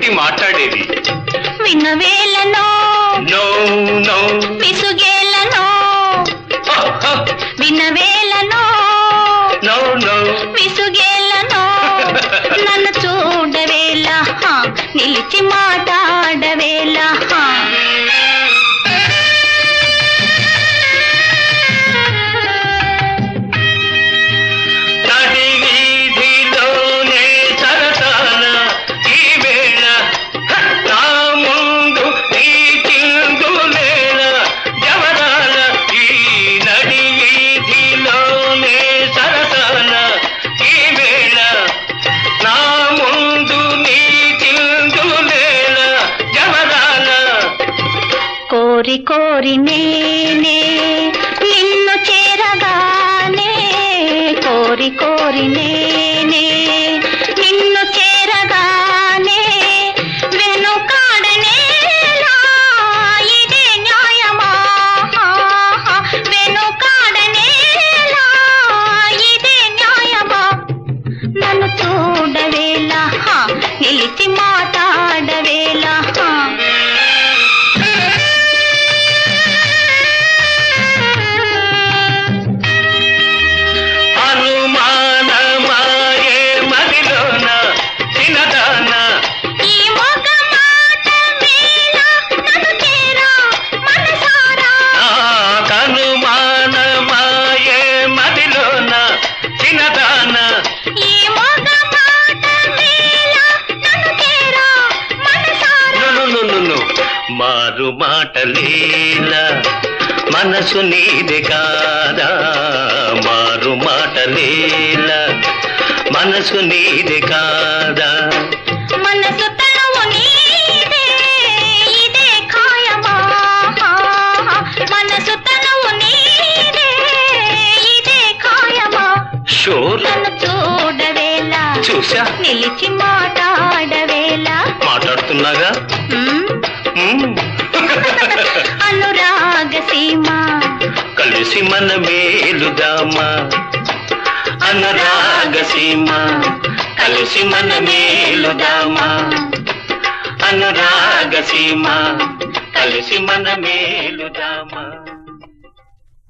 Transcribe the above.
ఏమిటి మాట్లాడేది? వినవేలను నో నో విసుగేలను వినవేలను నో నో విసుగేలను నన్ను చూడవేళ నిలిచి మాట్లాడవేళ కోరి కోరి నేనే నిన్ను చేరగానే కోరి కోరి నేనే నిన్ను చేరగానే వెనుకాడనేలా ఇదే న్యాయమా వెనుకాడనేలా ఇదే న్యాయమా నన్ను చూడవేళ నిలిచి మాట్లాడవేళ మారు మాటలేలా మనసు నీదే కాదా మారు మాటలేలా మనసు నీదే కాదా మనసు తనువు నీదే ఇదే ఖాయమా మనసు తనువు నీదే ఇదే ఖాయమా షూర్ నన్ను చూడవేళ చూసా నిలిచి మాట్లాడవేళ మాట్లాడుతున్నాగా అనురాగ సీమ కలిసి మన మేలుదామా అనురాగ సీమ కలిసి మన మేలుదామా అనురాగ సీమ కలిసి మన మేలుదామా